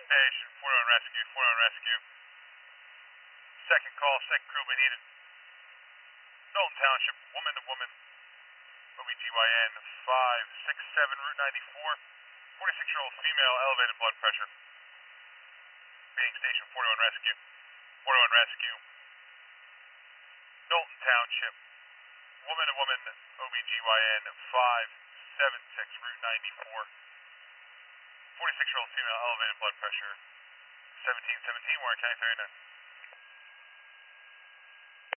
Station, 41 rescue, 41 rescue. Second call, second crew, we need it. Knowlton Township, woman to woman, OBGYN, 567 Route 94, 46-year-old female, elevated blood pressure. Meeting station, 41 rescue, 41 rescue. Knowlton Township, woman to woman, OBGYN, 576 Route 94, 46-year-old female, elevated blood pressure. 1717, Warren County 39.